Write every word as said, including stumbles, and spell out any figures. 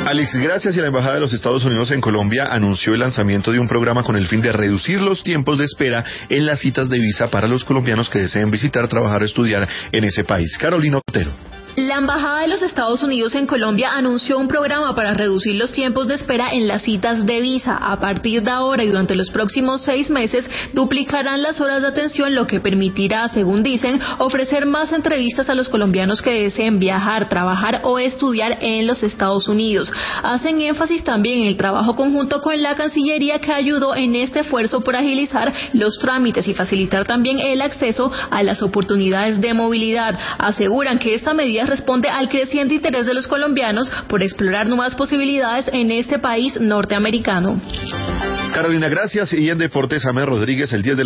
Alex, gracias. Y la Embajada de los Estados Unidos en Colombia anunció el lanzamiento de un programa con el fin de reducir los tiempos de espera en las citas de visa para los colombianos que deseen visitar, trabajar o estudiar en ese país. Carolina Otero. La Embajada de los Estados Unidos en Colombia anunció un programa para reducir los tiempos de espera en las citas de visa. A partir de ahora y durante los próximos seis meses, duplicarán las horas de atención, lo que permitirá, según dicen, ofrecer más entrevistas a los colombianos que deseen viajar, trabajar o estudiar en los Estados Unidos. Hacen énfasis también en el trabajo conjunto con la Cancillería, que ayudó en este esfuerzo por agilizar los trámites y facilitar también el acceso a las oportunidades de movilidad. Aseguran que esta medida responde al creciente interés de los colombianos por explorar nuevas posibilidades en este país norteamericano. Carolina, gracias. Y en deportes, James Rodríguez, el diez de